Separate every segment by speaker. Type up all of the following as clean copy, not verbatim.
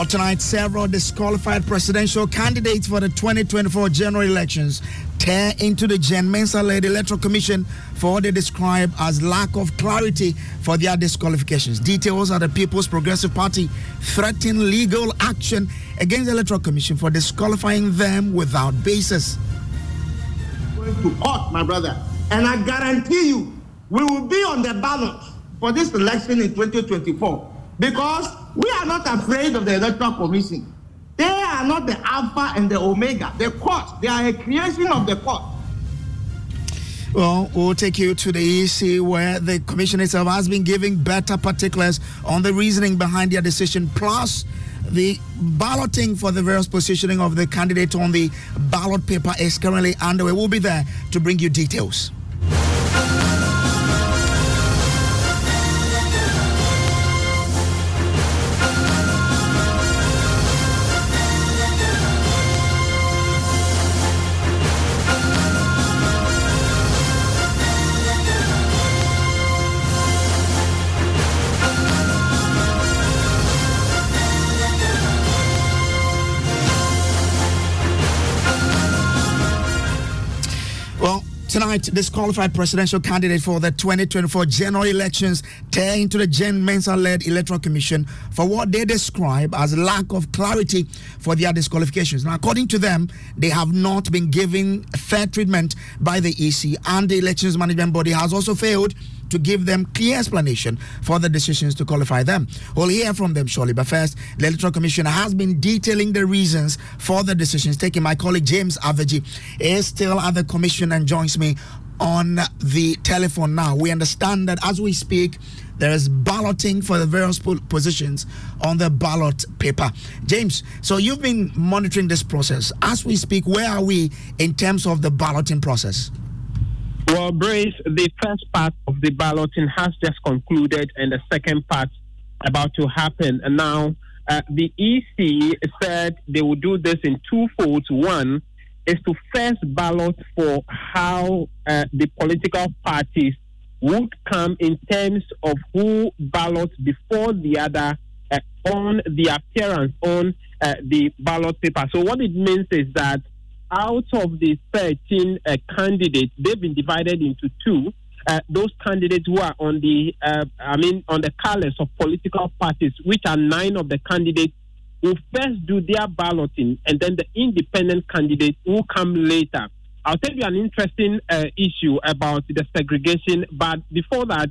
Speaker 1: Well, tonight, several disqualified presidential candidates for the 2024 general elections tear into the Jen Mensah-led Electoral Commission for what they describe as lack of clarity for their disqualifications. Details are the People's Progressive Party threatening legal action against the Electoral Commission for disqualifying them without basis.
Speaker 2: Going to court, my brother, and I guarantee you, we will be on the ballot for this election in 2024 because we are not afraid of the Electoral Commission. They are not the Alpha and the Omega. The court, they are a creation of the court.
Speaker 1: Well, we'll take you to the EC where the commission itself has been giving better particulars on the reasoning behind their decision, plus the balloting for the various positioning of the candidate on the ballot paper is currently underway. We'll be there to bring you details. Tonight, disqualified presidential candidate for the 2024 general elections tear into the Jen Mensah-led Electoral Commission for what they describe as lack of clarity for their disqualifications. Now, according to them, they have not been given fair treatment by the EC, and the Elections Management Body has also failed to give them clear explanation for the decisions to qualify them. We'll hear from them shortly, but first, the Electoral Commission has been detailing the reasons for the decisions taken. My colleague James Aveji is still at the commission and joins me on the telephone now. We understand that as we speak, there is balloting for the various positions on the ballot paper. James, so you've been monitoring this process. As we speak, where are we in terms of the balloting process?
Speaker 3: Well, Brace, the first part of the balloting has just concluded and the second part about to happen. And now the EC said they will do this in two folds. One is to first ballot for how the political parties would come in terms of who ballots before the other on the appearance on the ballot paper. So what it means is that out of the 13 candidates, they've been divided into two. Those candidates who are on the, on the colors of political parties, which are 9 of the candidates, will first do their balloting, and then the independent candidates will come later. I'll tell you an interesting issue about the segregation, but before that,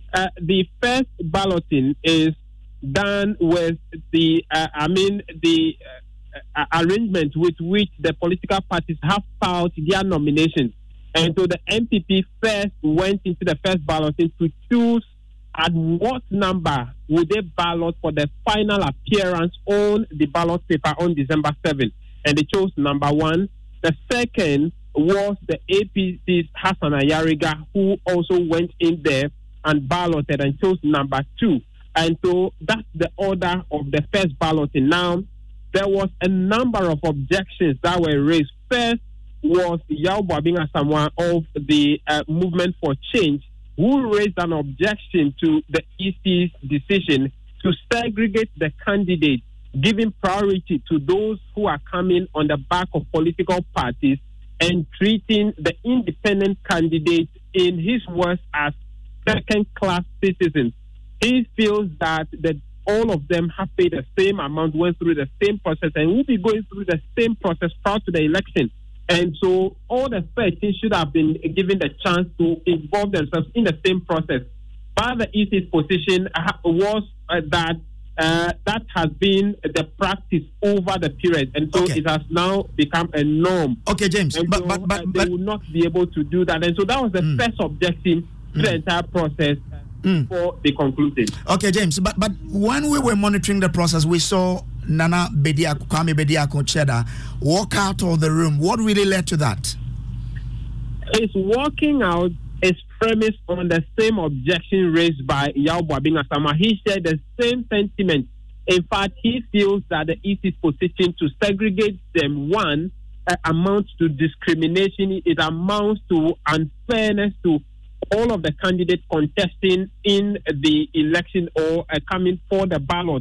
Speaker 3: the first balloting is done with the, arrangement with which the political parties have filed their nominations. And so the MPP first went into the first balloting to choose at what number would they ballot for the final appearance on the ballot paper on December 7th. And they chose number 1. The second was the APC's Hassan Ayariga, who also went in there and balloted and chose number 2. And so that's the order of the first balloting. Now, there was a number of objections that were raised. First was Yao Boabing Asamoah of the Movement for Change, who raised an objection to the EC's decision to segregate the candidates, giving priority to those who are coming on the back of political parties and treating the independent candidates, in his words, as second-class citizens. He feels that all of them have paid the same amount, went through the same process, and will be going through the same process prior to the election. And so all the 13 should have been given the chance to involve themselves in the same process. But the EC's position was that has been the practice over the period, and so it has now become a norm.
Speaker 1: Okay, James,
Speaker 3: and
Speaker 1: but
Speaker 3: they will not be able to do that, and so that was the first objection to the entire process. For the conclusion.
Speaker 1: Okay, James, but when we were monitoring the process, we saw Nana Bediako, Kwame Bediako Cheddar walk out of the room. What really led to that?
Speaker 3: His walking out is premised on the same objection raised by Yao Boabing Asamoah. He shared the same sentiment. In fact, he feels that the EC's position to segregate them, one, amounts to discrimination. It amounts to unfairness to all of the candidates contesting in the election or coming for the ballot.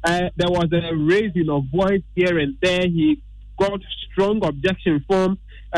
Speaker 3: there was a raising of voice here and there. He got strong objection from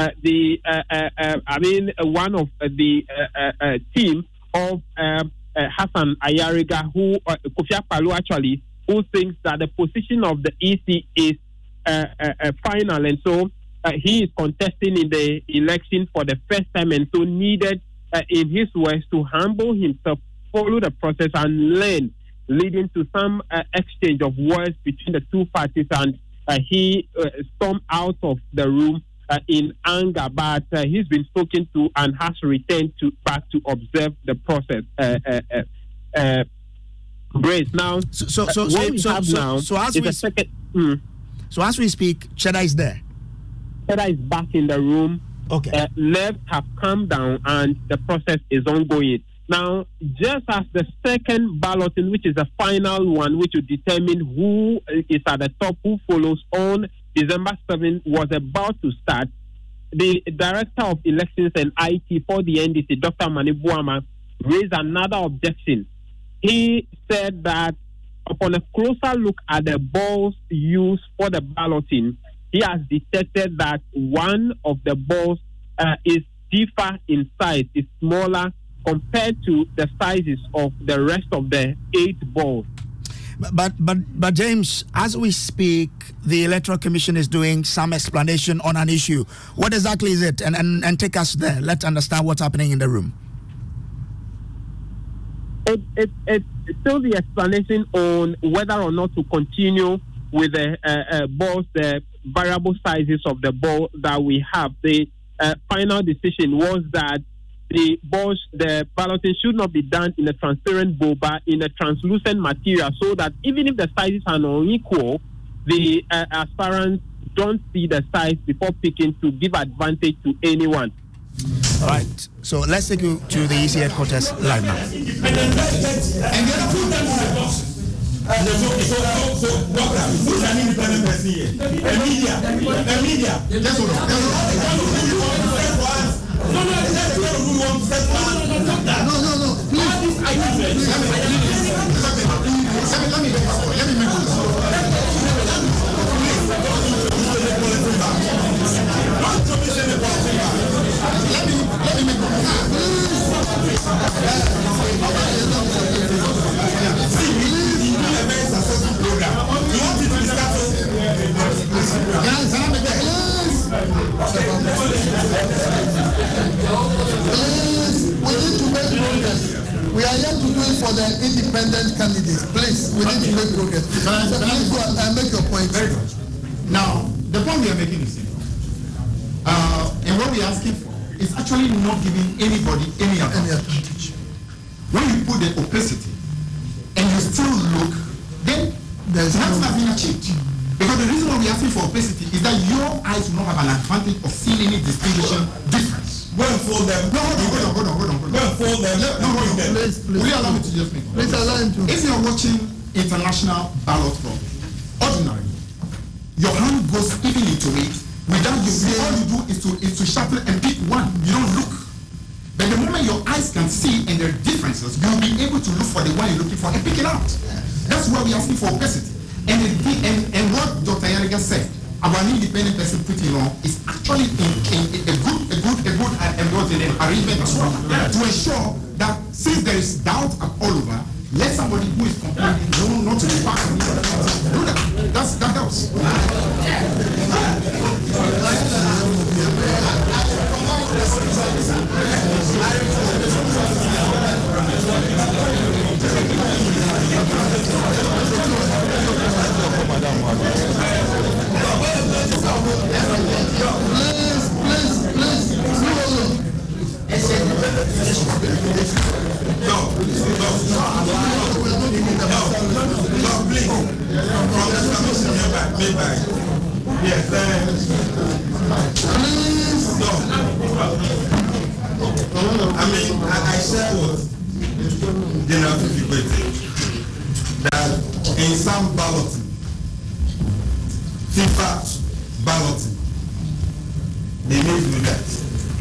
Speaker 3: one of the team of Hassan Ayariga, who Kofi Akpaloo actually, who thinks that the position of the EC is final, and so he is contesting in the election for the first time, and so needed, in his words, to humble himself, follow the process, and learn, leading to some exchange of words between the two parties, and he stormed out of the room in anger, but he's been spoken to and has returned back to observe the process. Grace, now,
Speaker 1: so as we speak, Cheddar is there.
Speaker 3: Cheddar is back in the room.
Speaker 1: Okay.
Speaker 3: Nerves have calmed down, and the process is ongoing. Now, just as the second balloting, which is the final one, which will determine who is at the top, who follows on December 7th, was about to start, the Director of Elections and IT for the NDC, Dr. Mani Buama, raised another objection. He said that upon a closer look at the balls used for the balloting, he has detected that one of the balls is differ in size, is smaller compared to the sizes of the rest of the 8 balls.
Speaker 1: But James, as we speak, the Electoral Commission is doing some explanation on an issue. What exactly is it? And take us there. Let's understand what's happening in the room.
Speaker 3: It's still the explanation on whether or not to continue with the balls, the variable sizes of the ball that we have. The final decision was that the balls, the balloting should not be done in a transparent bowl, but in a translucent material, so that even if the sizes are unequal, the aspirants don't see the size before picking to give advantage to anyone.
Speaker 1: All right, so let's take you to the EC headquarters live now.
Speaker 4: So who's an independent person here? A media. Yes or no? No. Please. Let me make
Speaker 5: We are here to do it for the independent candidates. Please, we need to make progress. I'll make your point.
Speaker 4: Very good. Now, the point we are making is simple. And what we are asking for is actually not giving anybody any advantage. When you put the opacity and you still look, then that's not being achieved. Because the reason why we are asking for opacity is that your eyes will not have an advantage of seeing any distinguishing difference.
Speaker 5: Go and fold them.
Speaker 4: No, hold on.
Speaker 5: Go and fold them.
Speaker 4: Please. Will you allow me to just make one?
Speaker 5: Please allow him to.
Speaker 4: If you're watching international ballot fraud, ordinarily, your hand goes even into it without you. All you do is to shuffle and pick one. You don't look. But the moment your eyes can see and there are differences, you'll be able to look for the one you're looking for and pick it out. That's why we're asking for opacity. And what Dr. Yariga said about an independent person putting on is actually a good arrangement as well to ensure that since there is doubt all over, let somebody who is complaining know not to be part of it. Do that. That helps. I share what General Fifi that in some balloting, FIFA balloting, they may do that.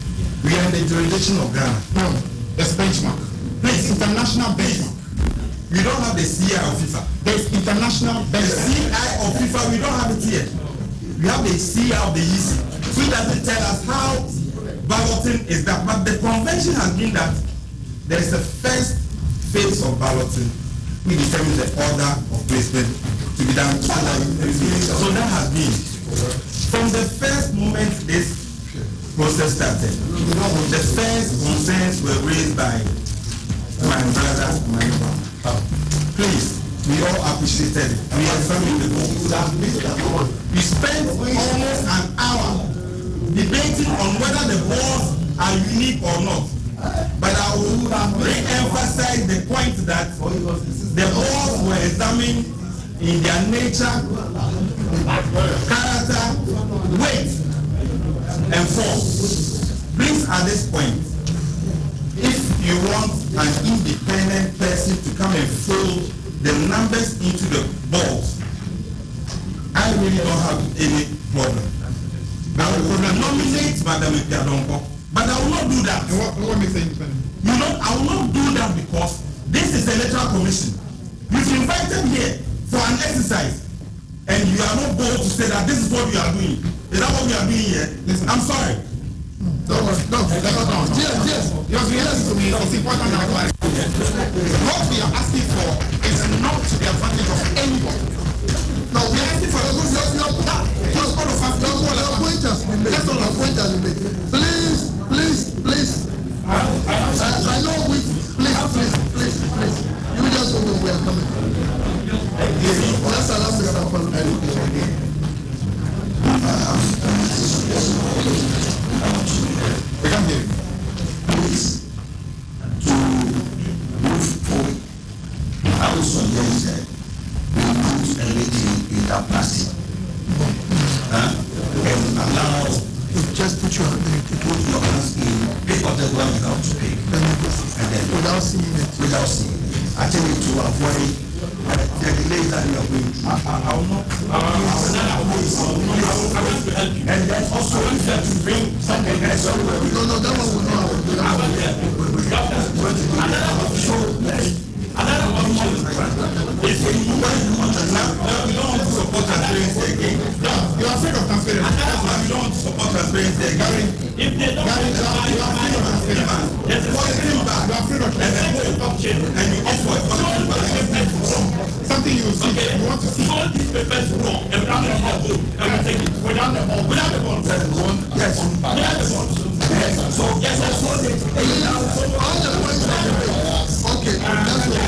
Speaker 4: We are in the jurisdiction of Ghana. No, it's benchmark. It's international benchmark. we don't have the CI of FIFA.
Speaker 2: There's international.
Speaker 4: The CI of FIFA, we don't have it here. We have the CI of the EC. So it doesn't tell us how balloting is that. But the convention has been that there is a first phase of balloting which determines the order of placement to be done. So that has been. From the first moment this process started, the first concerns were raised by my brother, please, we all appreciated it. We examined the board. We spent almost an hour debating on whether the boards are unique or not. But I will re-emphasize the point that the boards were examined in their nature, character, weight, and form. Please, at this point, if you want an independent person to come and fold the numbers into the balls, I really don't have any problem. I will nominate Madam Ipiadonko, but I will not do that.
Speaker 2: And what makes it independent?
Speaker 4: You know, I will not do that because this is the electoral commission. You've invited here for an exercise, and you are not bold to say that this is what we are doing. Is that what we are doing here? Listen, I'm sorry.
Speaker 2: No. Yes. To me, it's important that what we are asking for is not to the advantage of anybody. No, we are asking for your point has been made. Please. I know we. Please. You just know we are coming. Let's allow Mr. Palu. We can hear you.
Speaker 6: Please, to move forward, I would suggest we put a lady in that plastic and allow
Speaker 5: Just put your
Speaker 6: hands in, pick up the one you have to pick, and then
Speaker 5: without seeing it.
Speaker 6: I think it to avoid the delays that you are going through. I will not. And then also if you have to bring something else.
Speaker 5: No, that one will not happen.
Speaker 4: Another option is when you want to now we don't want to support transparency again.
Speaker 2: No, you are afraid of transparency.
Speaker 4: That's why we don't want to support transparency again.
Speaker 3: If they don't
Speaker 2: you are afraid of transparency.
Speaker 3: there's a
Speaker 2: You are afraid of transparency.
Speaker 3: option.
Speaker 4: And you offer
Speaker 2: Something you will see, you want to see.
Speaker 3: All these papers wrong, and without the ball, and we take it without the ball.
Speaker 6: Yes.
Speaker 3: So yes, I saw it.
Speaker 5: All the points are made. Okay, that's what.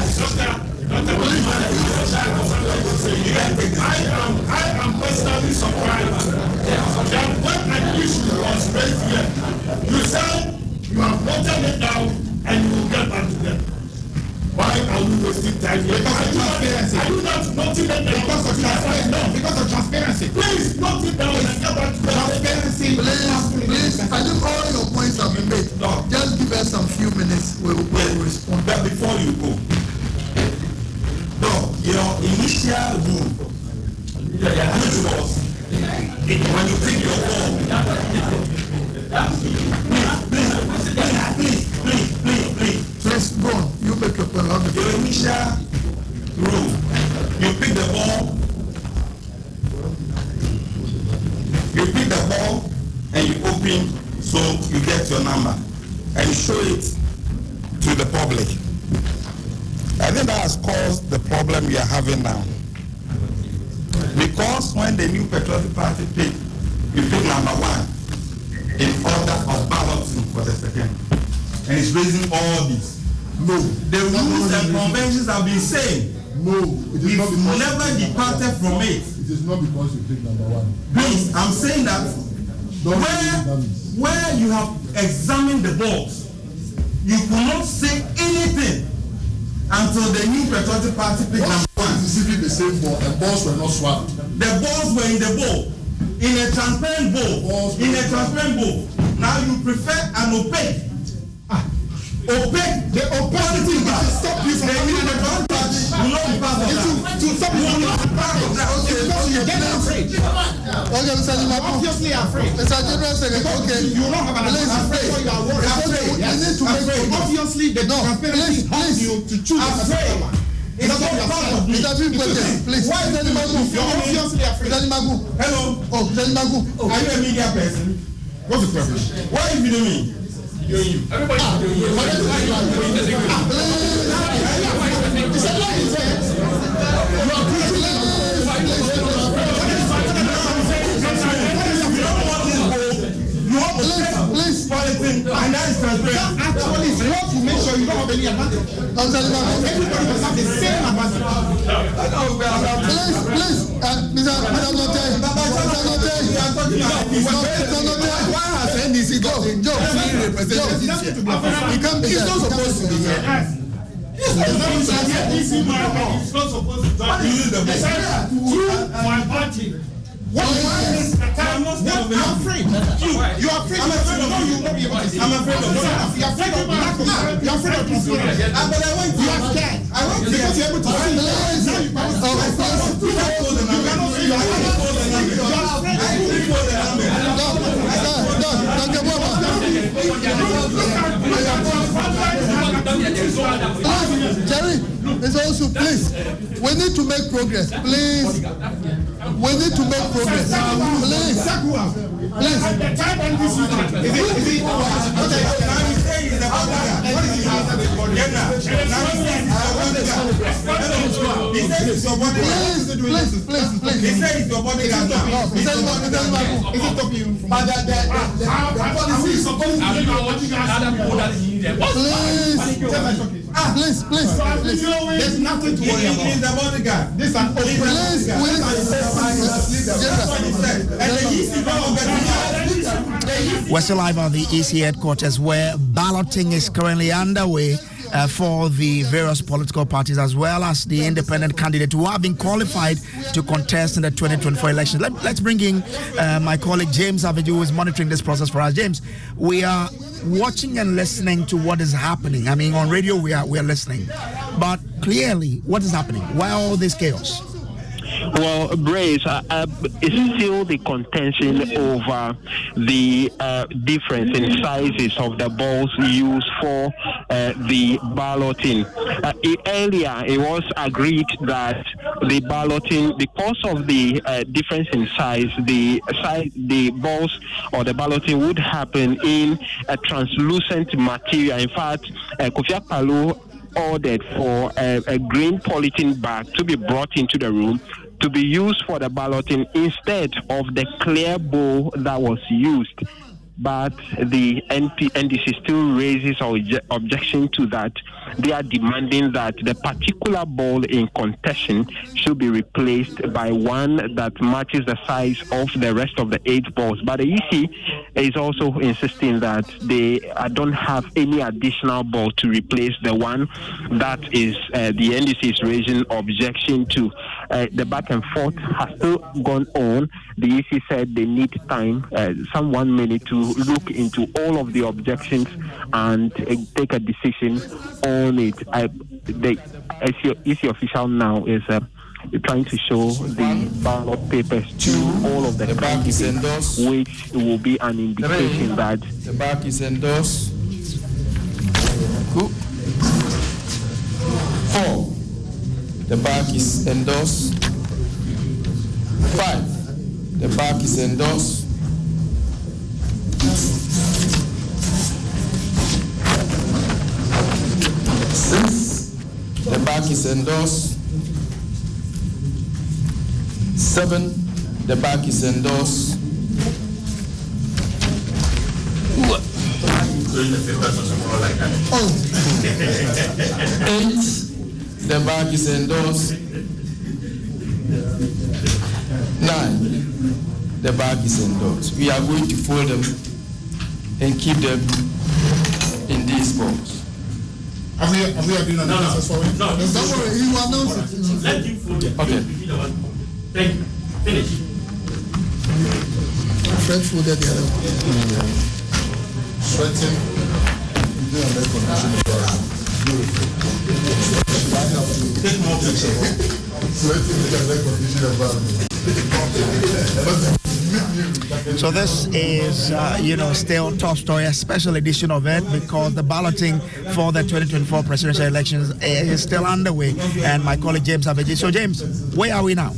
Speaker 3: I am personally surprised that when an issue was raised here, you said you have voted it down and you will get back to them. Why are we wasting time here?
Speaker 2: Because of transparency.
Speaker 3: Are you not noting it down?
Speaker 2: Because of transparency. No, because of transparency.
Speaker 3: Please note it down and get back to them.
Speaker 2: Transparency.
Speaker 5: Please, I think all your points have been made. Just give us some few minutes. We will respond.
Speaker 4: But before you go, no, your initial rule, which was when you pick your ball, please.
Speaker 5: Please go on. You make your point.
Speaker 4: Your initial rule, you pick the ball, and you open, so you get your number, and you show it to the public. I think that has caused the problem we are having now. Because when the new Patriotic Party pick, you pick number 1 in order of balloting for the second. And it's raising all this.
Speaker 7: No.
Speaker 4: The rules and conventions have been saying.
Speaker 7: No, it is not because
Speaker 4: never departed from it.
Speaker 7: It is not because you pick number 1.
Speaker 4: Please, I'm saying that where you have examined the balls, you could not say anything until the new Patriotic Party picked number 1.
Speaker 7: Receiving the same ball, and balls were not swapped.
Speaker 4: The balls were in the bowl, in a transparent bowl, Now you prefer an opaque.
Speaker 2: The opacity will stop you from coming in the party.
Speaker 4: You know the part of that.
Speaker 2: To stop you from coming in the party. Because you get afraid.
Speaker 5: Okay, Mr. Jima,
Speaker 2: obviously afraid.
Speaker 5: Mr. General Secretary, okay.
Speaker 2: You will not have an afraid. You are worried.
Speaker 5: We need to make
Speaker 2: obviously the transparency helps you to choose a particular one.
Speaker 4: It's not
Speaker 5: please. Why is
Speaker 4: You're obviously afraid. Hello.
Speaker 5: Oh,
Speaker 4: are you a media person? What's the problem? Why are you videoing me? You. Everybody please, and that is transparent. Actually, it's what to make sure you don't have any advantage. Everybody must have the same advantage.
Speaker 5: Please, Mr.
Speaker 4: Why has NDC got Joe? He's not supposed to be here. He's not supposed to talk. My party. I'm afraid. You're afraid. I'm afraid of you. I'm afraid of you. You're afraid of lack. You're afraid of transparency. But I went. You are scared. I went because you're able to see. Now you cannot see. You cannot see. You
Speaker 5: Jerry, Mr. Osu, please. We need to make progress. Please. We need to make progress. Please.
Speaker 4: At the time when this is please. There's nothing to worry about. He's the bodyguard. This is an
Speaker 1: We're still live on the EC headquarters where balloting is currently underway for the various political parties as well as the independent candidate who have been qualified to contest in the 2024 election. Let's bring in my colleague James Aviju, who is monitoring this process for us. James, we are watching and listening to what is happening. I mean, on radio we are listening, but clearly, what is happening? Why all this chaos?
Speaker 3: Well, Brace, it's still the contention over the difference in sizes of the balls used for the balloting. Earlier, it was agreed that the balloting, because of the difference in size, the balls or the balloting would happen in a translucent material. In fact, Kofi Akpaloo ordered for a green polythene bag to be brought into the room to be used for the balloting instead of the clear bowl that was used. But the NDC still raises objection to that. They are demanding that the particular ball in contention should be replaced by one that matches the size of the rest of the 8 balls. But the EC is also insisting that they don't have any additional ball to replace the one that is the NDC is raising objection to. The back and forth has still gone on. The EC said they need time, some 1 minute, to look into all of the objections and take a decision on it. The EC official now is trying to show the ballot papers to all of the candidates, which will be an indication that
Speaker 8: the back is endorsed. 4. The back is endorsed. 5. The back is endorsed. 6. The back is endorsed. 7. The back is endorsed. 8. The back is endorsed. 9. The back is endorsed. We are going to fold them and keep them in these balls.
Speaker 4: Have we agreed on the process for it?
Speaker 5: No, don't worry, you announce it.
Speaker 9: Let him fold it.
Speaker 8: Okay.
Speaker 9: Thank you. Finish.
Speaker 5: Fred folded the other one.
Speaker 7: Sweating.
Speaker 4: Take more pictures.
Speaker 7: Sweating in the condition environment.
Speaker 1: So this is, still top story, a special edition of it, because the balloting for the 2024 presidential elections is still underway. And my colleague James Aveji. So James, where are we now?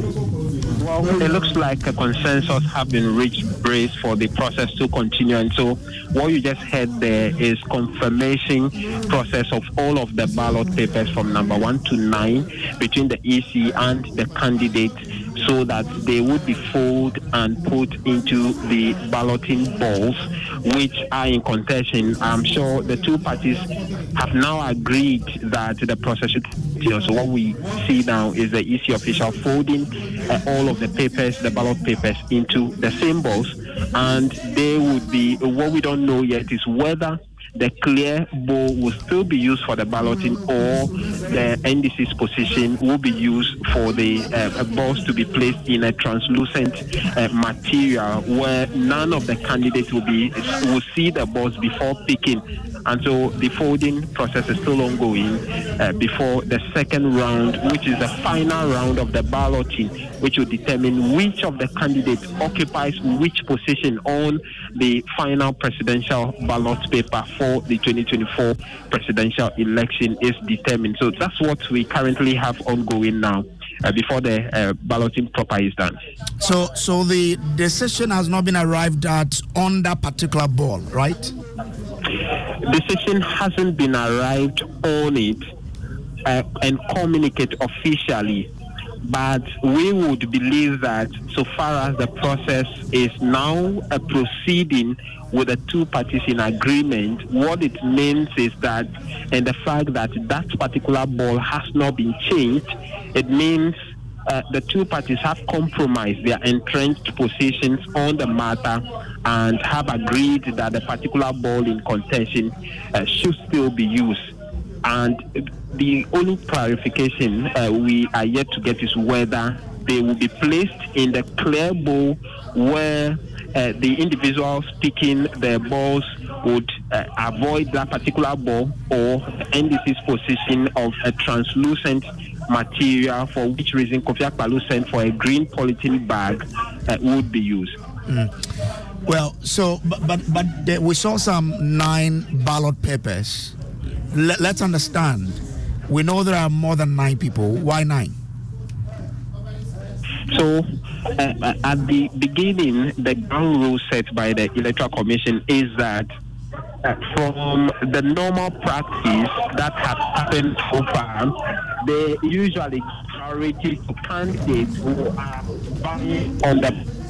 Speaker 3: Well, it looks like a consensus have been reached, Brace, for the process to continue. And so what you just heard there is confirmation process of all of the ballot papers from number 1 to 9 between the EC and the candidate, so that they would be folded and put into the balloting balls, which are in contention. I'm sure the two parties have now agreed that the process should continue. So what we see now is the EC official folding all of the papers, the ballot papers, into the same balls, and they would be, what we don't know yet is whether the clear bowl will still be used for the balloting, or the NDC's position will be used for the balls to be placed in a translucent material where none of the candidates will see the balls before picking. And so the folding process is still ongoing before the second round, which is the final round of the balloting, which will determine which of the candidates occupies which position on the final presidential ballot paper for the 2024 presidential election is determined. So that's what we currently have ongoing now before the balloting proper is done.
Speaker 1: So the decision has not been arrived at on that particular ball, right?
Speaker 3: Decision hasn't been arrived on it and communicate officially, but we would believe that so far as the process is now proceeding with the two parties in agreement, what it means is that, and the fact that that particular ball has not been changed, it means the two parties have compromised their entrenched positions on the matter and have agreed that the particular ball in contention should still be used. And the only clarification we are yet to get is whether they will be placed in the clear bowl where the individuals picking the balls would avoid that particular ball, or the NDC's position of a translucent material, for which reason Kofi Akpaloo sent for a green polythene bag would be used.
Speaker 1: Well, so but we saw some 9 ballot papers. Let's understand. We know there are more than 9 people. Why 9?
Speaker 3: So, at the beginning, the ground rule set by the Electoral Commission is that from the normal practice that has happened so far, they usually give priority to candidates who are vying on the.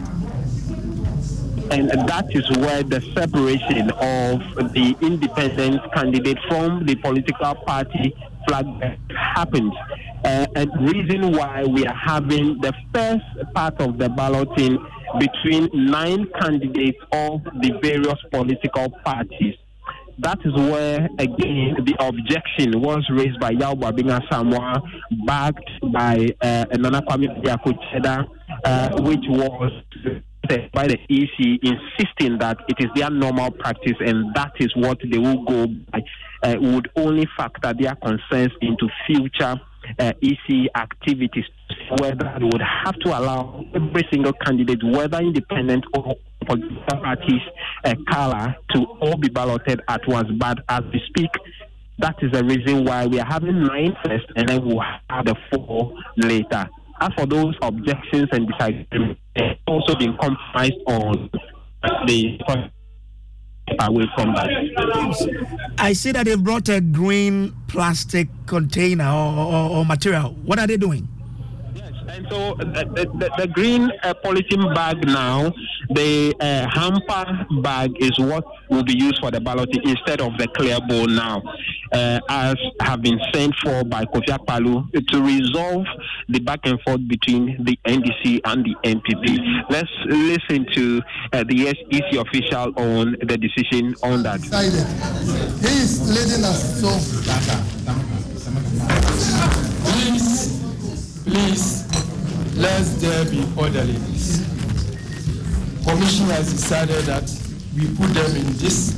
Speaker 3: And that is where the separation of the independent candidate from the political party flag happens. And reason why we are having the first part of the balloting between 9 candidates of the various political parties. That is where, again, the objection was raised by Yaw Buabinga Samoa, backed by Nana Kwame Yakucheda, which was by the EC, insisting that it is their normal practice and that is what they will go by, would only factor their concerns into future EC activities, whether they would have to allow every single candidate, whether independent or political parties, color, to all be balloted at once. But as we speak, that is the reason why we are having 9 first and then we'll have the 4 later. As for those objections and disagreements, also been compromised on the away from that.
Speaker 1: I see that they've brought a green plastic container or material. What are they doing?
Speaker 3: Yes, and so the green polythene bag now, the hamper bag is what will be used for the balloting instead of the clear bowl now, as have been sent for by Kofi Akpaloo to resolve the back and forth between the NDC and the MPP. Let's listen to the EC official on the decision on that.
Speaker 5: He is leading us. So,
Speaker 8: please, let there be orderliness. Commission has decided that we put them in this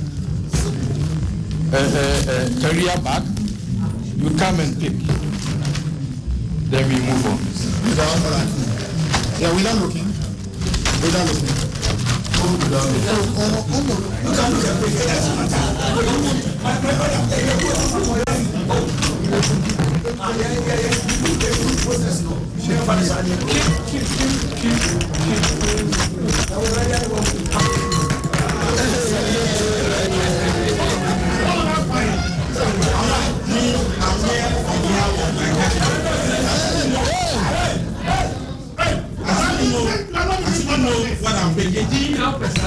Speaker 8: carrier bag. You come and pick. Then we move on.
Speaker 4: Yeah, without looking.
Speaker 6: What I'm thinking.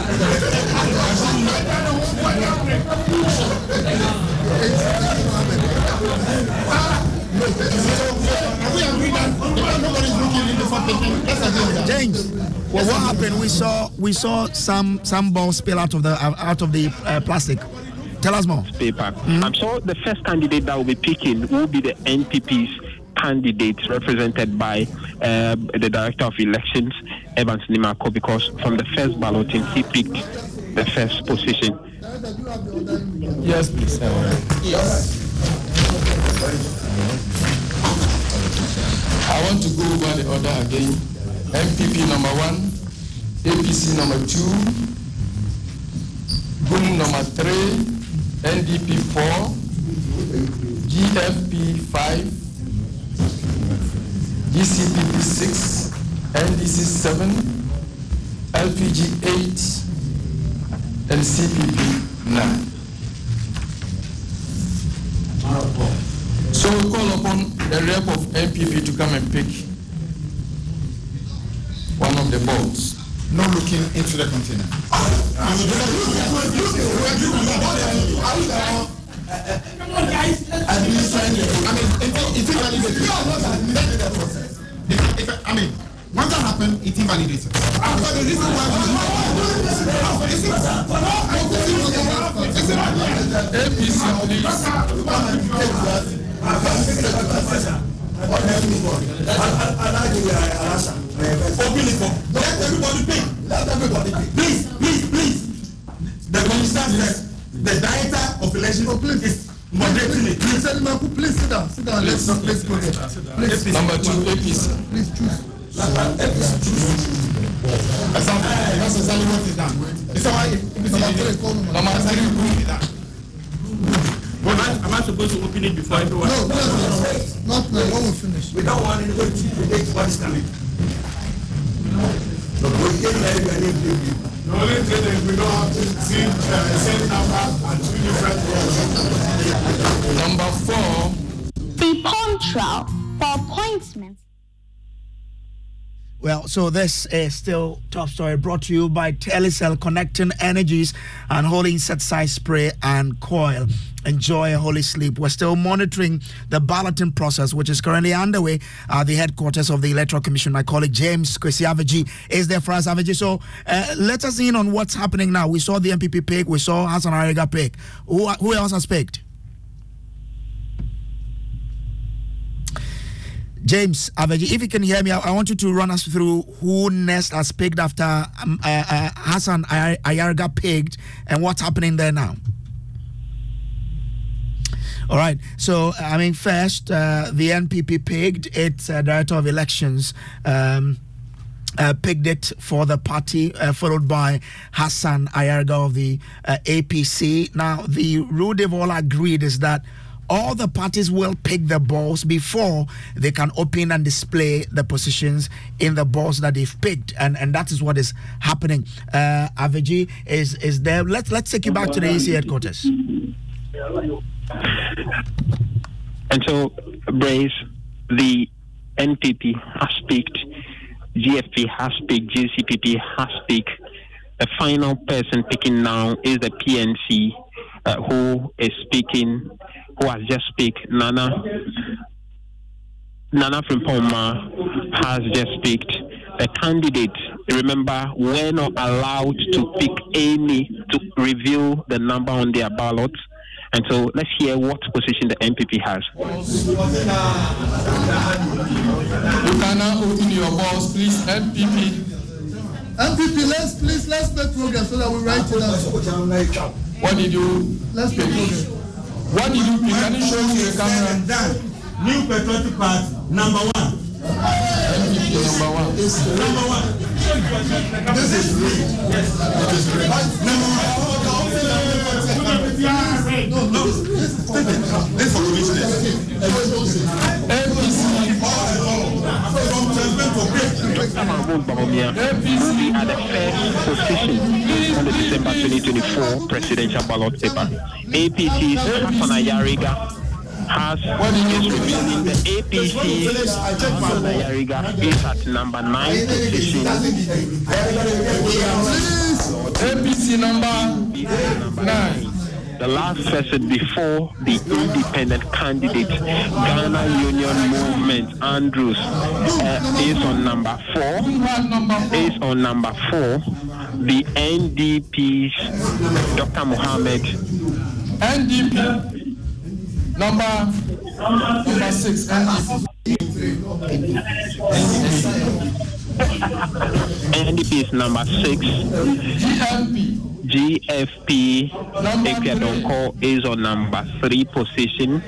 Speaker 1: James, well, what happened? We saw some balls spill out of the plastic. Tell us more.
Speaker 3: Paper. I'm sure the first candidate that will be picking will be the NPP's candidate represented by the Director of Elections, Evans Nimako, because from the first balloting he picked the first position.
Speaker 8: Yes, please.
Speaker 6: Yes.
Speaker 8: I want to go over the order again. MPP number 1, APC number 2, GUM number 3, NDP 4, GFP 5, GCPP 6, NDC 7, LPG 8, and CPP 9. So we call upon the rep of MPP to come and pick one of the balls.
Speaker 4: No looking into the container. Once that happened, it invalidated.
Speaker 6: Let everybody pick. Please. The minister says the director of elections is moderating it.
Speaker 5: Please sit down. Let's go there. Please.
Speaker 8: Number 2, APC.
Speaker 5: Please choose.
Speaker 4: That's exactly what is done.
Speaker 8: Number 3.
Speaker 9: Am I supposed to open it before everyone?
Speaker 5: No, not now. When we finish.
Speaker 6: We don't want anybody to predict what is coming.
Speaker 7: The only thing is we don't have to see same number and 2 different ones.
Speaker 8: Number 4.
Speaker 10: Be punctual for appointments.
Speaker 1: Well, so this is still Top Story, brought to you by Telecel, connecting energies and holding insecticide spray and coil. Enjoy a holy sleep. We're still monitoring the balloting process, which is currently underway at the headquarters of the Electoral Commission. My colleague James Kwesi Aveji is there for us. Aveji, so let us in on what's happening now. We saw the MPP pick. We saw Hassan Ayarga pick. Who else has picked? James Aveji, if you can hear me, I want you to run us through who next has picked after Hassan Ayarga picked and what's happening there now. All right. So, first, the NPP picked its Director of Elections, picked it for the party, followed by Hassan Ayarga of the APC. Now, the rule they've all agreed is that all the parties will pick the balls before they can open and display the positions in the balls that they've picked, and that is what is happening. Aveji is there. Let's take you back to the EC headquarters.
Speaker 3: And so, Brace, the NPP has picked, GFP has picked, GCPP has picked. The final person picking now is the PNC, who is speaking, who has just picked. Nana Frimpong has just picked. The candidate, remember, were not allowed to pick any to reveal the number on their ballots. And so let's hear what position the MPP has.
Speaker 8: You can now open your balls, please. MPP,
Speaker 5: let's make progress so that we write it down.
Speaker 8: what did you?
Speaker 5: Let's make progress.
Speaker 8: What did you pick? Can you show to the camera?
Speaker 6: New Patriotic Party, number 1.
Speaker 8: MPP number 1.
Speaker 6: Number 1.
Speaker 4: This is rigged. It is rigged. No. This is for business. APC.
Speaker 3: Dr. Mahmoud Bawumia will be at the first position on the December 2024 presidential ballot paper. APC's Hassan Ayariga is revealing the APC's Hassan Ayariga is at number 9 position.
Speaker 8: APC number 9.
Speaker 3: The last person before the independent candidate, Ghana Union Movement, Andrews, is on number 4. The NDP's Dr. Mohammed.
Speaker 8: NDP number 6.
Speaker 3: NDP is number 6. GFP Ekedonko is on number 3 position.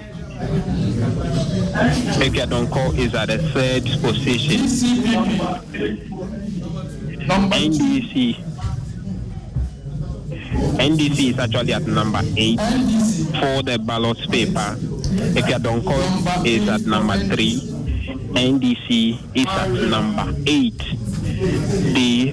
Speaker 3: Ekedonko is at the 3rd position. NDC is actually at number 8 for the ballot paper. Ekedonko is at number 3. NDC is at number 8. The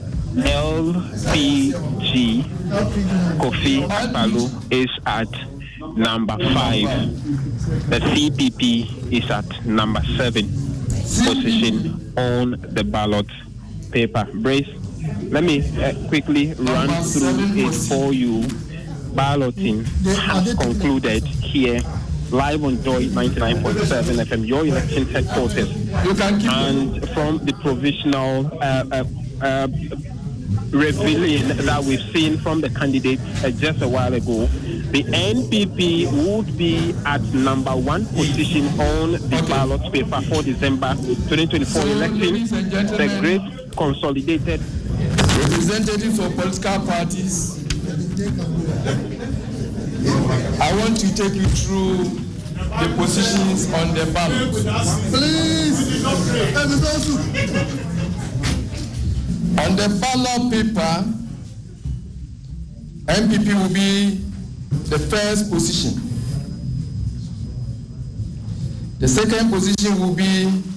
Speaker 3: LPG Kofi Akpaloo is at number 5. The CPP is at number 7 position on the ballot paper. Brace, let me quickly run through it for you. Balloting has concluded here live on Joy 99.7 FM, your election headquarters. And from the provisional revealing that we've seen from the candidates just a while ago, the NPP would be at number 1 position on the ballot paper for December 2024 election. The great consolidated
Speaker 8: representatives of political parties, I want to take you through the positions on the ballot.
Speaker 5: Please.
Speaker 8: On the ballot paper, MPP will be the first position. The second position will be